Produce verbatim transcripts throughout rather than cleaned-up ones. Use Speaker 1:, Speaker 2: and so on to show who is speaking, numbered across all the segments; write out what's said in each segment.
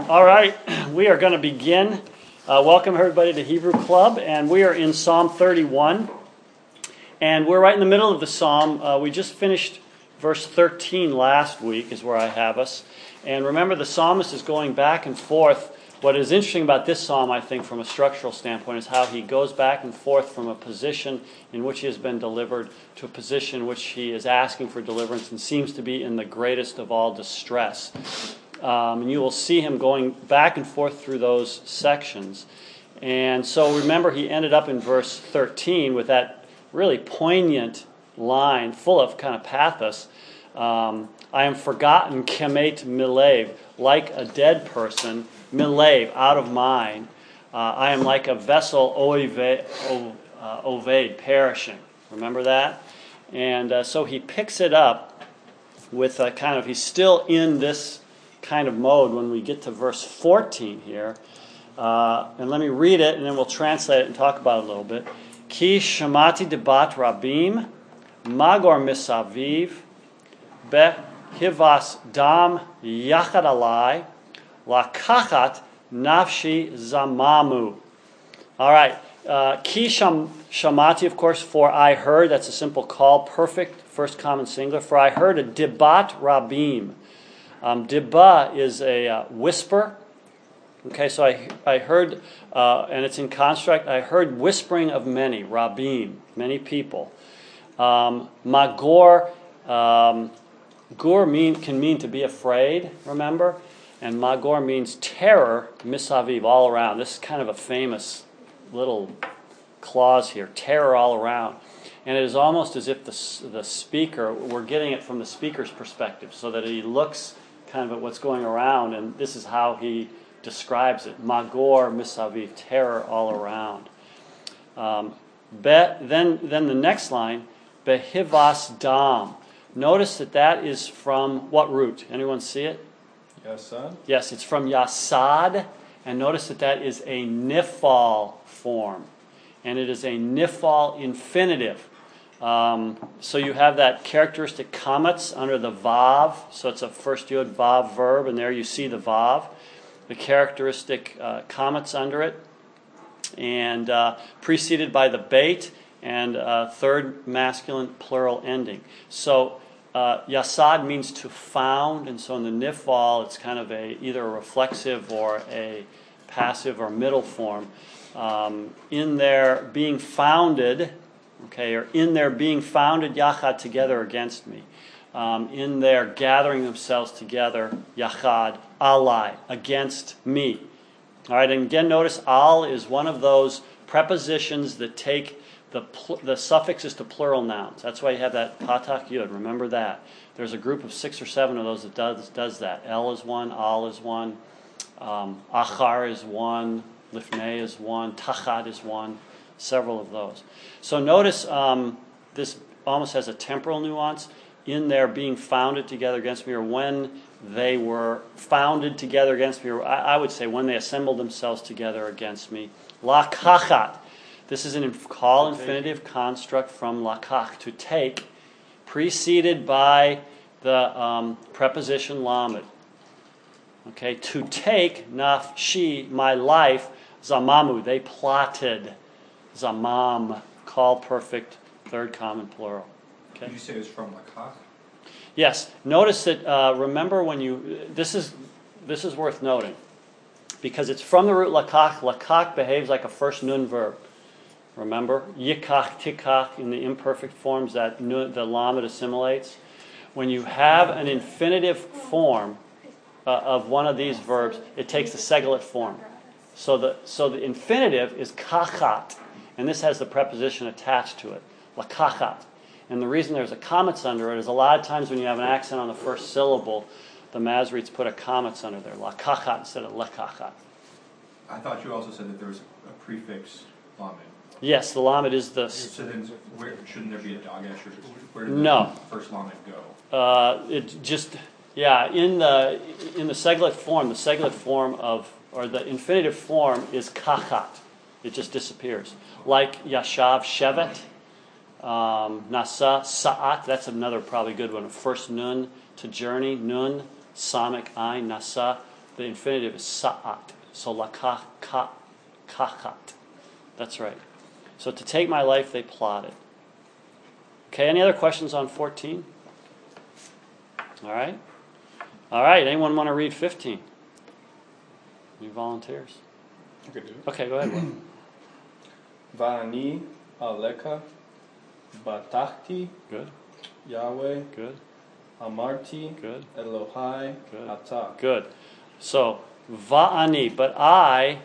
Speaker 1: All right, we are going to begin. Uh, welcome everybody to Hebrew Club, and we are in Psalm thirty-one. And we're right in the middle of the psalm. Uh, we just finished verse thirteen last week is where I have us. And remember, the psalmist is going back and forth. What is interesting about this psalm, I think, from a structural standpoint, is how he goes back and forth from a position in which he has been delivered to a position in which he is asking for deliverance and seems to be in the greatest of all distress. Um, and you will see him going back and forth through those sections. And so remember, he ended up in verse thirteen with that really poignant line, full of kind of pathos. Um, I am forgotten, kemet milev, like a dead person, milev, out of mind. Uh, I am like a vessel, oved, uh, oved, perishing. Remember that? And uh, so he picks it up with a kind of, he's still in this kind of mode when we get to verse fourteen here. Uh, and let me read it, and then we'll translate it and talk about it a little bit. Ki shamati debat rabim, magor misaviv, behivas dam yachad alai, lakachat nafshi zamamu. All right. Uh, Ki sham, shamati, of course, for I heard. That's a simple call. Perfect. First common singular. For I heard a debat rabim. Um, Dibba is a uh, whisper. Okay, so I I heard, uh, and it's in construct, I heard whispering of many, rabim, many people. Um, magor, um, gur mean, can mean to be afraid, remember? And magor means terror, misaviv, all around. This is kind of a famous little clause here, terror all around. And it is almost as if the the speaker, we're getting it from the speaker's perspective, so that he looks kind of at what's going around, and this is how he describes it. Magor misaviv, terror all around. Um, be, then, then the next line, behivas dam. Notice that that is from what root? Anyone see it?
Speaker 2: Yasad?
Speaker 1: Yes, it's from yasad, and notice that that is a nifal form, and it is a nifal infinitive. Um, so you have that characteristic kametz under the vav, so it's a first yod vav verb, and there you see the vav, the characteristic uh, kametz under it, and uh, preceded by the beit, and uh, third masculine plural ending. So uh, yasad means to found, and so in the nifal it's kind of a either a reflexive or a passive or middle form. Um, in there being founded, okay, or in their being founded yachad, together against me. Um, in their gathering themselves together, yachad, alai, against me. All right, and again, notice al is one of those prepositions that take the pl- the suffixes to plural nouns. That's why you have that patak yud. Remember that. There's a group of six or seven of those that does does that. El is one, al is one, um, achar is one, lifnei is one, tachad is one. Several of those. So notice um, this almost has a temporal nuance. In their being founded together against me, or when they were founded together against me, or I, I would say when they assembled themselves together against me. Lakachat. This is an inf- call infinitive construct from lakach, to take, preceded by the um, preposition lamed. Okay, to take, nafshi, my life, zamamu, they plotted. Zamam, call perfect, third common plural. Okay.
Speaker 2: Did you say it was from Lakach?
Speaker 1: Yes. Notice that. Uh, remember when you. This is this is worth noting, because it's from the root lakach. Lakach behaves like a first nun verb. Remember, yikach, tikach in the imperfect forms that nun, the lamed assimilates. When you have an infinitive form uh, of one of these verbs, it takes the seglet form. So the so the infinitive is kachat. And this has the preposition attached to it, lakachat. And the reason there's a kametz under it is a lot of times when you have an accent on the first syllable, the Masoretes put a kametz under there, lakachat instead of lekachat.
Speaker 2: I thought you also said that there was a prefix lamed.
Speaker 1: Yes, the lamed is the...
Speaker 2: So then, where, shouldn't there be a dagesh? Or where did
Speaker 1: no.
Speaker 2: the first lamed go?
Speaker 1: Uh, it just, yeah, in the in the seglet form, the seglet form of, or the infinitive form is kachat. It just disappears. Like Yashav Shevet, um, Nasa Sa'at, that's another probably good one. First nun to journey, nun, Samik Ain, Nasa. the infinitive is sa'at. So lakach, ka, kachat. That's right. So to take my life, they plotted. Okay, any other questions on fourteen? All right. All right, anyone want to read fifteen? Any volunteers?
Speaker 3: I could do it.
Speaker 1: Okay, go ahead. Will.
Speaker 3: Va'ani aleka batachti
Speaker 1: Good,
Speaker 3: Yahweh
Speaker 1: good,
Speaker 3: amarti
Speaker 1: good,
Speaker 3: Elohai
Speaker 1: Good.
Speaker 3: ata.
Speaker 1: good. So, va'ani, but I,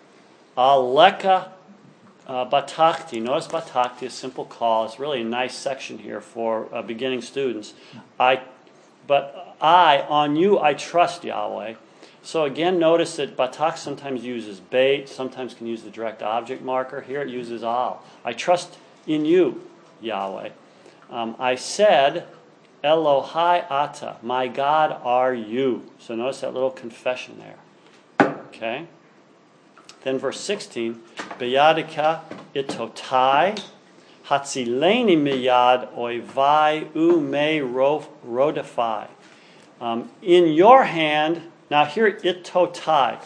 Speaker 1: aleka uh, batachti. Notice batachti, a simple call. It's really a nice section here for uh, beginning students. I, but I, on you I trust, Yahweh. So again, notice that batach sometimes uses bait, sometimes can use the direct object marker. Here it uses al. I trust in you, Yahweh. Um, I said, Elohai ata, my God are you. So notice that little confession there. Okay? Then verse sixteen, Beyadika itotai, hatzileni miyad oivai u me rodifai. Um, in your hand, now here itotai,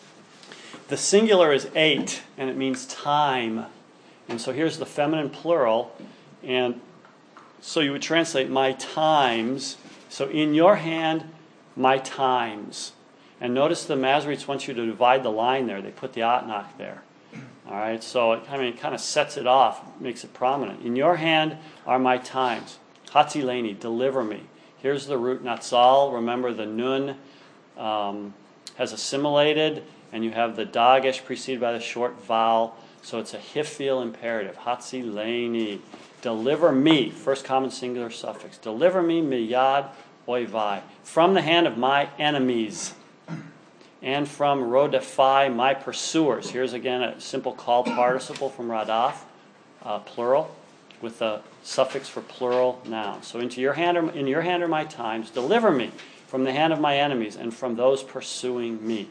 Speaker 1: the singular is eight, and it means time. And so here's the feminine plural, and so you would translate my times. So in your hand, my times. And notice the Masoretes want you to divide the line there. They put the atnach there. All right, so it, I mean, it kind of sets it off, makes it prominent. In your hand are my times. Hatzileni, deliver me. Here's the root natsal. Remember the nun um, has assimilated, and you have the dagesh preceded by the short vowel. So it's a hifil imperative. Hatzileni, deliver me. First common singular suffix. Deliver me miyad oivai, from the hand of my enemies, and from rodefai, my pursuers. Here's again a simple call participle from radaf, uh, plural, with a suffix for plural noun. So into your hand, are, in your hand are my times. Deliver me from the hand of my enemies and from those pursuing me.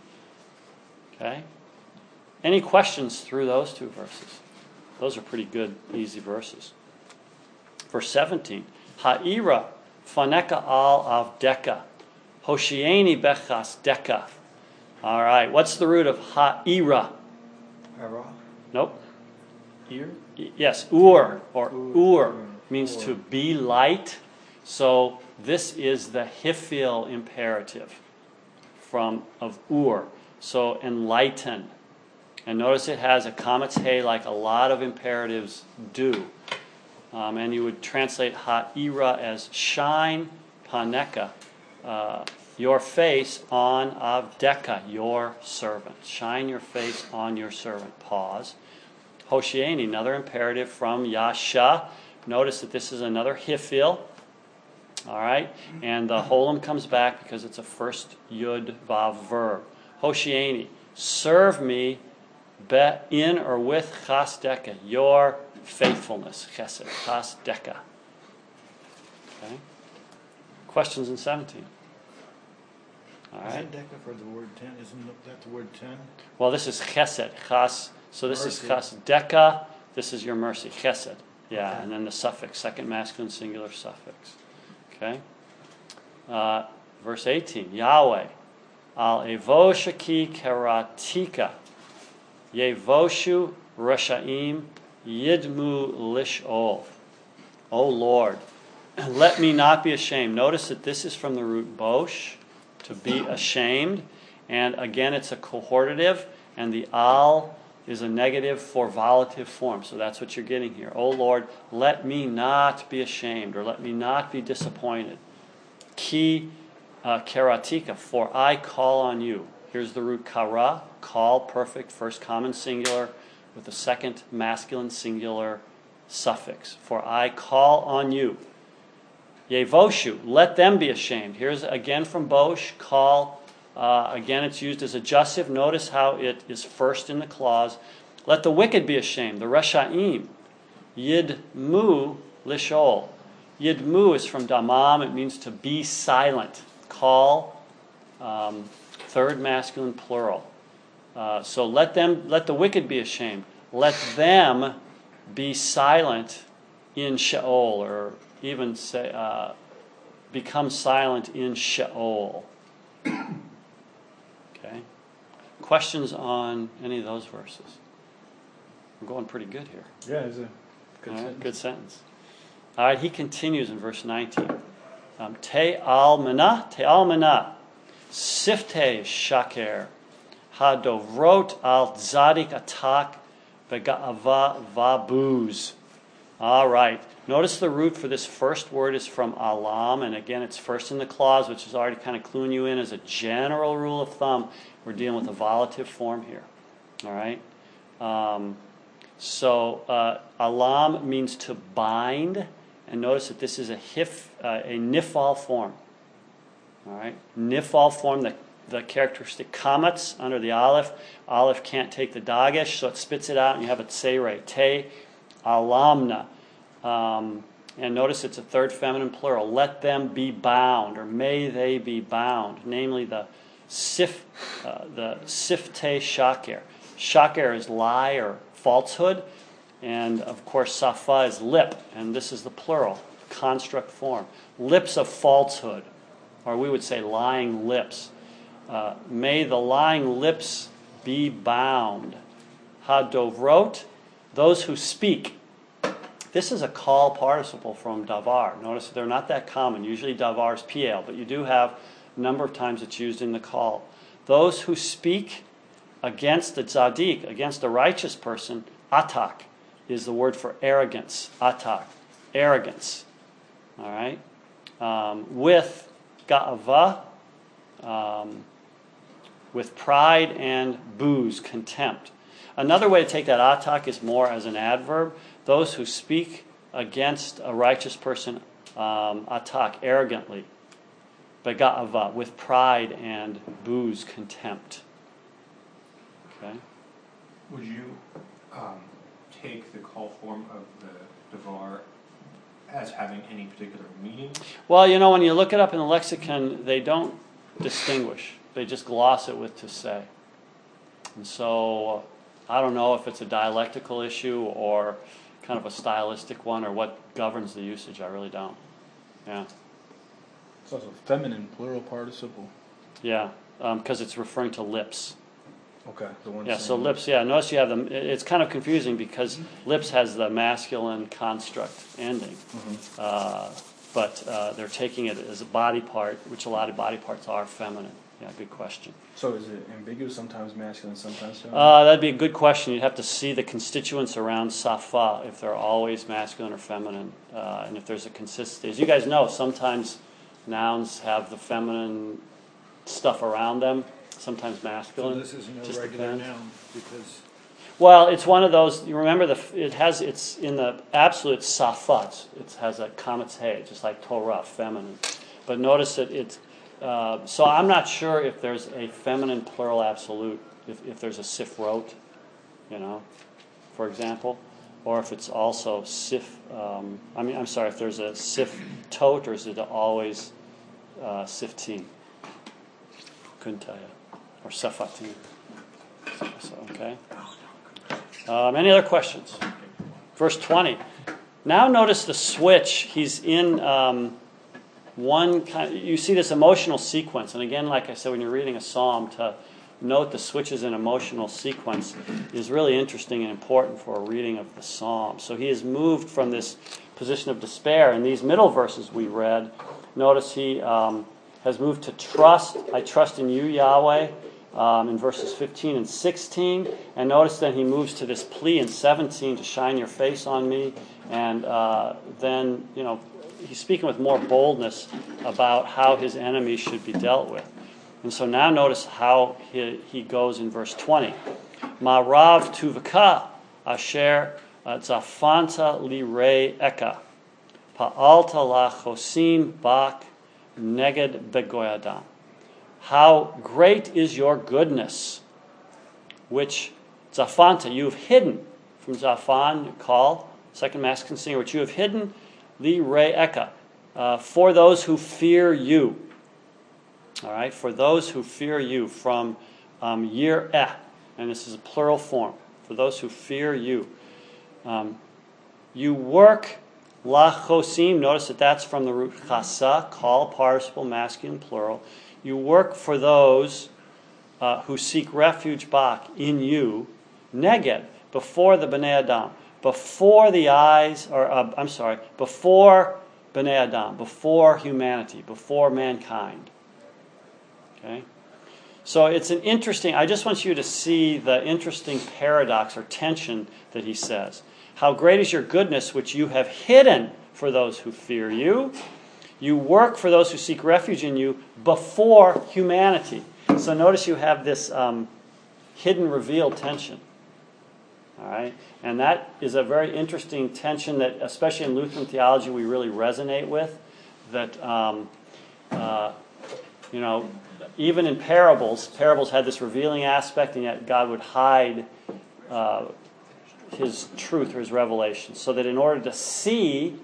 Speaker 1: Okay? Any questions through those two verses? Those are pretty good, easy verses. Verse seventeen. Ha'ira faneka al avdeka. Hoshieni bechas deka. All right. What's the root of ha'ira?
Speaker 3: Hara.
Speaker 1: Nope.
Speaker 3: Ear.
Speaker 1: Yes, ur, or
Speaker 3: Ur.
Speaker 1: ur means
Speaker 3: Ur.
Speaker 1: to be light. So this is the hifil imperative from of ur. So enlighten. And notice it has a kametz he like a lot of imperatives do. Um, and you would translate ha'ira as shine paneka, uh, your face on avdeka, your servant. Shine your face on your servant. Pause. Hoshieni, another imperative from Yasha. Notice that this is another hifil. All right? And the holum comes back because it's a first yud vav verb. Hoshieni, serve me be in or with chas deka, your faithfulness. Chesed, chas deka. Okay? Questions in seventeen? All right.
Speaker 4: Isn't Deca for the word ten? Isn't that the word ten?
Speaker 1: Well, this is chesed, chas. So this
Speaker 4: Mercy.
Speaker 1: is chas deka. This is your mercy, chesed. Yeah,
Speaker 4: Okay.
Speaker 1: and then the suffix, second masculine singular suffix. Okay. Uh, verse eighteen. Yahweh al evoshaki keratika yevoshu reshaim yidmu lishol. O Lord, let me not be ashamed. Notice that this is from the root bosh, to be ashamed. And again, it's a cohortative, and the al is a negative for volative form. So that's what you're getting here. O Lord, let me not be ashamed, or let me not be disappointed. Ki uh, keratika, for I call on you. Here's the root kara, call, perfect, first common singular, with the second masculine singular suffix. For I call on you. Yevoshu, let them be ashamed. Here's again from Bosh, call. Uh, again, it's used as adjussive. Notice how it is first in the clause. Let the wicked be ashamed. The Reshaim. Yidmu lishol. Yidmu is from damam. It means to be silent. Call, um, third masculine plural. Uh, so let them, let the wicked be ashamed. Let them be silent in Sheol, or even say, uh, become silent in Sheol. Okay. Questions on any of those verses? We're going pretty good here.
Speaker 3: Yeah, it's a good
Speaker 1: All right,
Speaker 3: sentence.
Speaker 1: good sentence. All right, he continues in verse nineteen. Um, Te almana, te almana, sifte shaker, hadovrot al tzadik atak, bega'ava vabuz. All right. Notice the root for this first word is from alam, and again, it's first in the clause, which is already kind of cluing you in as a general rule of thumb. We're dealing with a volative form here. All right. Um, so uh, alam means to bind, and notice that this is a hif, uh, a nifal form. All right. Nifal form, the the characteristic kamatz under the aleph. Aleph can't take the dagesh, so it spits it out, and you have a tseire, te alamna. Um, and notice it's a third feminine plural. Let them be bound, or may they be bound. Namely, the sif, uh, the sifte shaker. Shaker is lie or falsehood, and of course safa is lip, and this is the plural construct form. Lips of falsehood, or we would say lying lips. Uh, may the lying lips be bound. Hadovrot, those who speak. This is a call participle from davar. Notice they're not that common. Usually davar is piel, but you do have a number of times it's used in the call. Those who speak against the tzaddik, against a righteous person, atak is the word for arrogance. Atak, arrogance. All right? Um, with ga'ava, um, with pride and booze, contempt. Another way to take that atak is more as an adverb. Those who speak against a righteous person, um, atak, arrogantly, bega'ava, with pride and booze, contempt. Okay.
Speaker 2: Would you um, take the call form of the devar as having any particular meaning?
Speaker 1: Well, you know, when you look it up in the lexicon, they don't distinguish. They just gloss it with to say. And so I don't know if it's a dialectical issue or kind of a stylistic one or what governs the usage. I really don't. Yeah.
Speaker 3: It's also feminine plural participle.
Speaker 1: Yeah, because um, it's referring to lips.
Speaker 3: Okay, the one.
Speaker 1: Yeah, so lips, yeah. Notice you have them. It's kind of confusing because lips has the masculine construct ending.
Speaker 3: Mm-hmm.
Speaker 1: Uh, but uh, they're taking it as a body part, which a lot of body parts are feminine. Yeah, good question.
Speaker 3: So is it ambiguous, sometimes masculine, sometimes feminine?
Speaker 1: Uh, that'd be a good question. You'd have to see the constituents around safa, if they're always masculine or feminine, uh, and if there's a consistency. As you guys know, sometimes nouns have the feminine stuff around them, sometimes
Speaker 4: So
Speaker 1: masculine.
Speaker 4: this isn't a
Speaker 1: Just
Speaker 4: regular
Speaker 1: depends.
Speaker 4: noun because
Speaker 1: Well, it's one of those. You remember the it has it's in the absolute safat. It has a kametz hey, just like Torah, feminine. But notice that it's. Uh, so I'm not sure if there's a feminine plural absolute. If if there's a sifrot, you know, for example, or if it's also sif. Um, I mean, I'm sorry. If there's a sif tot, or is it always uh, sifteen? Couldn't tell you. Or sefatin. So, so, okay. Um, any other questions? Verse twenty. Now notice the switch. He's in um, one kind. You see this emotional sequence, and again, like I said, when you're reading a psalm, to note the switches in emotional sequence is really interesting and important for a reading of the psalm. So he has moved from this position of despair. In these middle verses we read, notice he um, has moved to trust. I trust in you, Yahweh. Um, in verses fifteen and sixteen, and notice then he moves to this plea in seventeen to shine your face on me, and uh, then you know he's speaking with more boldness about how his enemies should be dealt with. And so now notice how he, he goes in verse twenty. Ma'rav tuvka asher zafanta lirei eka pa'alta la chosim bak neged begoyadam. How great is your goodness, which Zafanta, you have hidden from Zafan, call, second masculine singular, which you have hidden, Li Re Eka, uh, for those who fear you. All right, for those who fear you, from um, Yir Eh, and this is a plural form, for those who fear you. Um, you work La Chosim, notice that that's from the root Chasa, call, participle, masculine, plural. You work for those uh, who seek refuge back in you, neged, before the Bnei Adam, before the eyes, or uh, I'm sorry, before Bnei Adam, before humanity, before mankind. Okay? So it's an interesting, I just want you to see the interesting paradox or tension that he says. How great is your goodness which you have hidden for those who fear you. You work for those who seek refuge in you before humanity. So notice you have this um, hidden revealed tension. All right? And that is a very interesting tension that, especially in Lutheran theology, we really resonate with. That, um, uh, you know, even in parables, parables had this revealing aspect, and yet God would hide uh, his truth or his revelation. So that in order to see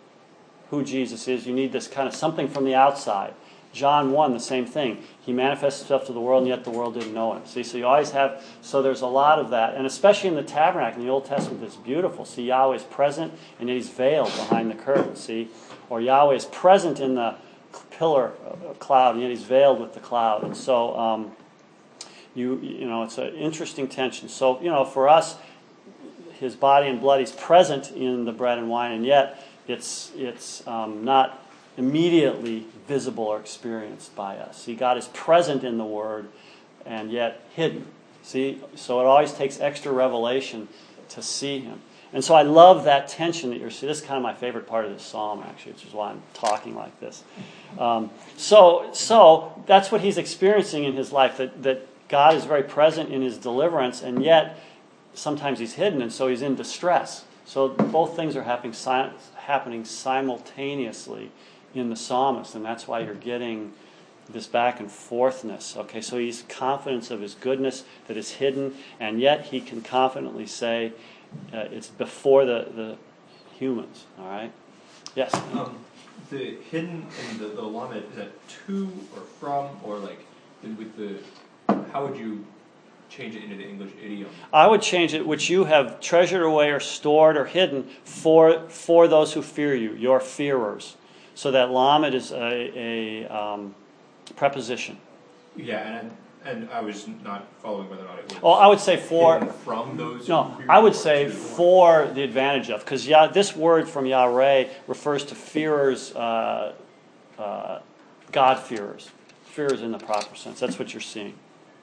Speaker 1: who Jesus is, you need this kind of something from the outside. John one, the same thing. He manifests himself to the world, and yet the world didn't know him. See, so you always have, so there's a lot of that. And especially in the tabernacle, in the Old Testament, it's beautiful. See, Yahweh is present, and yet he's veiled behind the curtain, see? Or Yahweh is present in the pillar of cloud, and yet he's veiled with the cloud. And so, um, you you know, it's an interesting tension. So, you know, for us, his body and blood, he's present in the bread and wine, and yet it's it's um, not immediately visible or experienced by us. See, God is present in the Word and yet hidden. See, so it always takes extra revelation to see him. And so I love that tension that you're seeing. This is kind of my favorite part of this psalm, actually, which is why I'm talking like this. Um, so, so that's what he's experiencing in his life, that, that God is very present in his deliverance, and yet sometimes he's hidden, and so he's in distress. So both things are happening, happening simultaneously in the psalmist, and that's why you're getting this back and forthness. Okay, so he's confident of his goodness that is hidden, and yet he can confidently say uh, it's before the, the humans. All right? Yes?
Speaker 2: Um, the hidden and the, the lamed, is that to or from, or like with the, how would you change it into the English idiom?
Speaker 1: I would change it, which you have treasured away or stored or hidden for for those who fear you, your fearers. So that lamed is a, a um, preposition.
Speaker 2: Yeah, and and I was not following whether or not it was.
Speaker 1: Oh, I would say for
Speaker 2: from those.
Speaker 1: No,
Speaker 2: who fear
Speaker 1: I would
Speaker 2: you,
Speaker 1: say
Speaker 2: to
Speaker 1: for the advantage of, because yeah, this word from Yahweh refers to fearers, uh, uh, God-fearers, fearers in the proper sense. That's what you're seeing.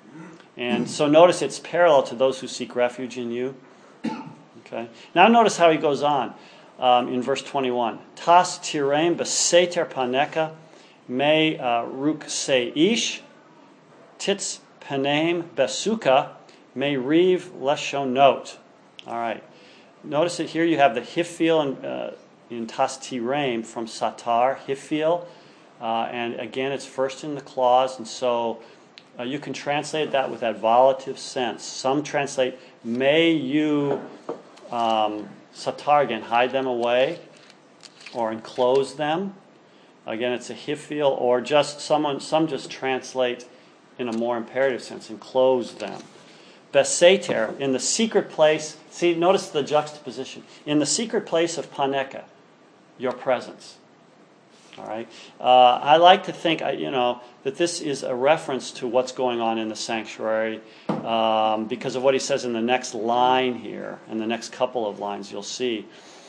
Speaker 1: And so notice it's parallel to those who seek refuge in you. Okay. Now notice how he goes on um, in verse twenty-one. Tas tirem beseter paneka me ruk seish tits panem besuka me riv leshonot. All right. Notice that here you have the hifil in, uh, in tas tirem from satar, hifil. Uh, and again, it's first in the clause, and so Uh, you can translate that with that volative sense. Some translate, may you, um, satar again, hide them away or enclose them. Again, it's a hifil, or just someone, some just translate in a more imperative sense, enclose them. Beseter, in the secret place, see, notice the juxtaposition. In the secret place of Paneka, your presence. All right. Uh, I like to think, you know, that this is a reference to what's going on in the sanctuary um, because of what he says in the next line here, and the next couple of lines you'll see.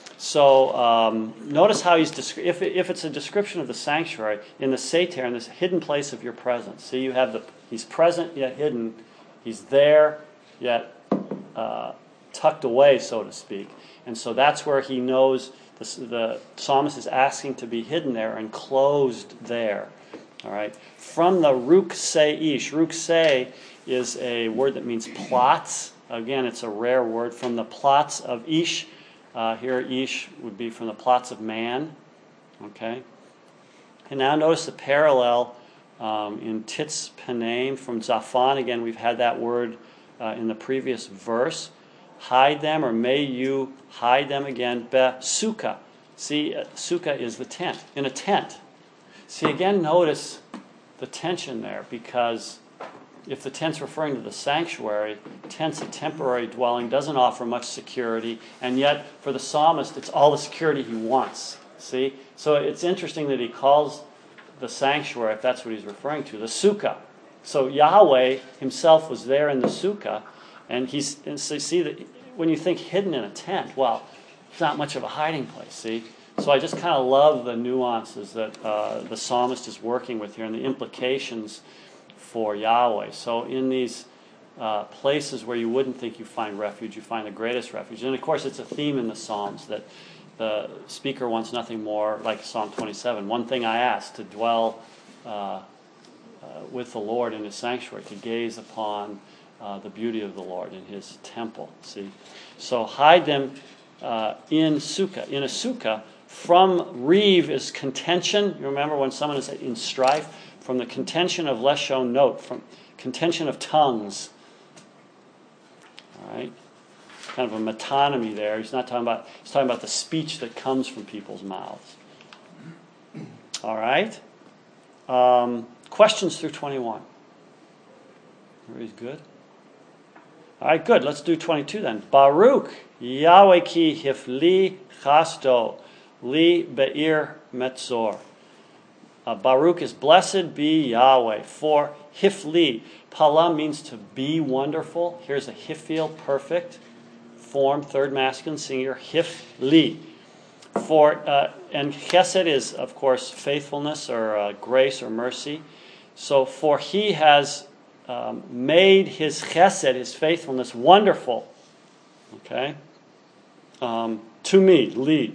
Speaker 1: So um, notice how he's descri- if it, if it's a description of the sanctuary in the Seter, in this hidden place of your presence. See, you have the he's present yet hidden, he's there yet uh, tucked away, so to speak, and so that's where he knows. The, the psalmist is asking to be hidden there, enclosed there. All right. From the ruk seish. Ruk sei is a word that means plots. Again, it's a rare word. From the plots of ish. Uh, here, ish would be from the plots of man. Okay. And now notice the parallel um, in tits panem from zaphon. Again, we've had that word uh, in the previous verse. Hide them, or may you hide them again. Be sukkah. See, uh, sukkah is the tent. In a tent. See, again, notice the tension there, because if the tent's referring to the sanctuary, tent's a temporary dwelling, doesn't offer much security, and yet for the psalmist, it's all the security he wants. See? So it's interesting that he calls the sanctuary, if that's what he's referring to, the sukkah. So Yahweh himself was there in the sukkah, and he's and so see that when you think hidden in a tent, well, it's not much of a hiding place. See, so I just kind of love the nuances that uh, the psalmist is working with here and the implications for Yahweh. So in these uh, places where you wouldn't think you find refuge, you find the greatest refuge, and of course it's a theme in the Psalms that the speaker wants nothing more, like Psalm twenty-seven. One thing I ask, to dwell uh, uh, with the Lord in His sanctuary, to gaze upon uh, the beauty of the Lord in His temple. See, so hide them uh, in sukkah. In a sukkah, from reeve is contention. You remember when someone is in strife, from the contention of leshon note, from contention of tongues. All right. Kind of a metonymy there. He's not talking about, he's talking about the speech that comes from people's mouths. All right. Um, questions through twenty-one. Everybody's good? All right, good. Let's do twenty-two then. Baruch Yahweh ki hifli chasto li be'ir metzor. Uh, Baruch is blessed be Yahweh, for hifli. Pala means to be wonderful. Here's a hifil, perfect form, third masculine singular, hifli. For uh, and chesed is, of course, faithfulness or uh, grace or mercy. So for He has um, made His chesed, His faithfulness, wonderful. Okay, um, to me, li.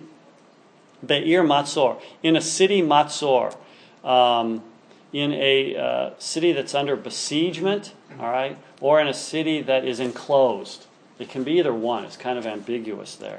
Speaker 1: Be'ir matzor, in a city matzor, um, in a uh, city that's under besiegement, all right, or in a city that is enclosed. It can be either one. It's kind of ambiguous there.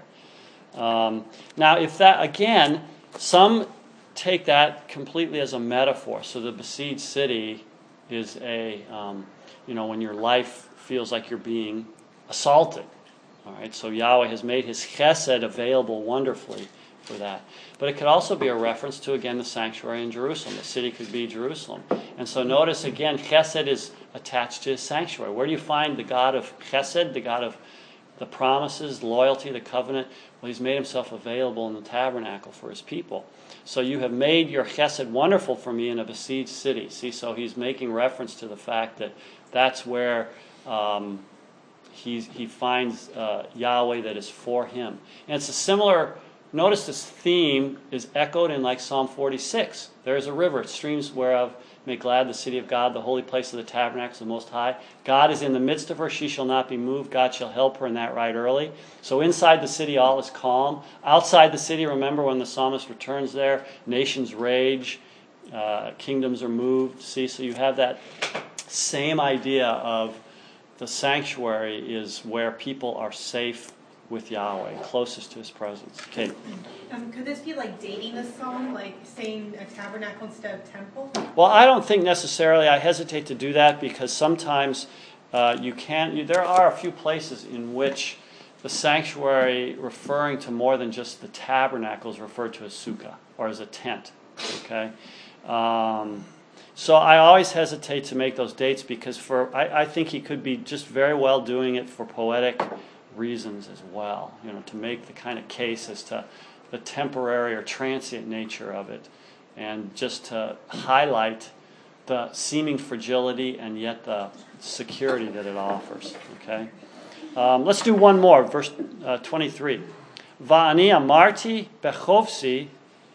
Speaker 1: Um, now, if that, again, some take that completely as a metaphor. So the besieged city is a, um, you know, when your life feels like you're being assaulted. All right, so Yahweh has made His chesed available wonderfully for that. But it could also be a reference to, again, the sanctuary in Jerusalem. The city could be Jerusalem. And so notice, again, chesed is attached to His sanctuary. Where do you find the God of chesed, the God of the promises, loyalty, the covenant? Well, He's made Himself available in the tabernacle for His people. So you have made your chesed wonderful for me in a besieged city. See, so He's making reference to the fact that that's where um, he's, He finds uh, Yahweh that is for Him. And it's a similar, notice this theme is echoed in like Psalm forty-six. There is a river, streams whereof make glad the city of God, the holy place of the tabernacles of the Most High. God is in the midst of her. She shall not be moved. God shall help her in that right early. So inside the city, all is calm. Outside the city, remember when the psalmist returns there, nations rage, uh, kingdoms are moved. See, so you have that same idea of the sanctuary is where people are safe with Yahweh, closest to His presence. Okay.
Speaker 5: Um, could this be like dating the psalm, like saying a tabernacle instead of temple?
Speaker 1: Well, I don't think necessarily. I hesitate to do that because sometimes uh, you can't. You, there are a few places in which the sanctuary, referring to more than just the tabernacle, is referred to as sukkah or as a tent. Okay. Um, so I always hesitate to make those dates because for I, I think he could be just very well doing it for poetic reasons as well, you know, to make the kind of case as to the temporary or transient nature of it, and just to highlight the seeming fragility and yet the security that it offers. Okay, um, let's do one more, verse uh, twenty-three. Va'ani amarti bechovsi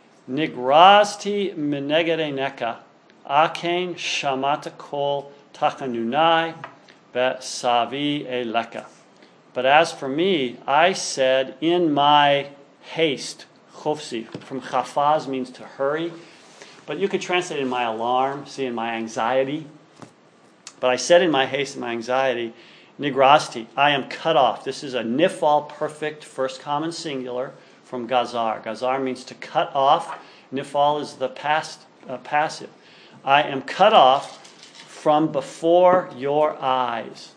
Speaker 1: nigrazti mineged eineka akein shamata kol tachanunai besavi eleka. But as for me, I said in my haste, chofsi, from chafaz means to hurry, but you could translate in my alarm, see, in my anxiety. But I said in my haste and my anxiety, nigrasti, I am cut off. This is a nifal, perfect, first common singular from gazar. Gazar means to cut off. Nifal is the past uh, passive. I am cut off from before your eyes.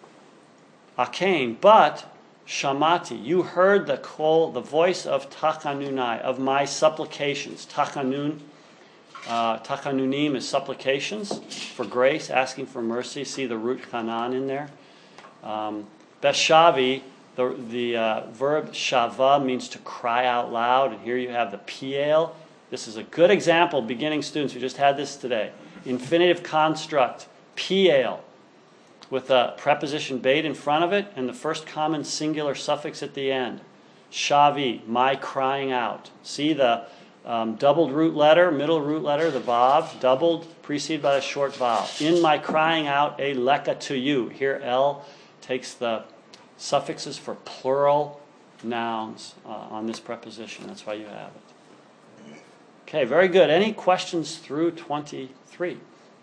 Speaker 1: Akain, but shamati, you heard the call, the voice of tachanunai, of my supplications. Tachanun, uh, tachanunim is supplications for grace, asking for mercy. See the root chanan in there. Um, beshavi, the the uh, verb shava means to cry out loud, and here you have the piel. This is a good example, beginning students. We just had this today. Infinitive construct Piel, with a preposition bait in front of it and the first common singular suffix at the end. Shavi, my crying out. See the um, doubled root letter, middle root letter, the vav, doubled, preceded by a short vowel. In my crying out, a leka to you. Here L takes the suffixes for plural nouns uh, on this preposition. That's why you have it. Okay, very good. Any questions through twenty-three?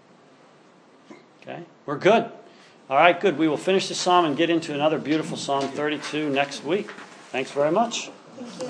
Speaker 1: Okay, we're good. All right, good. We will finish this psalm and get into another beautiful Psalm thirty-two next week. Thanks very much.
Speaker 5: Thank you.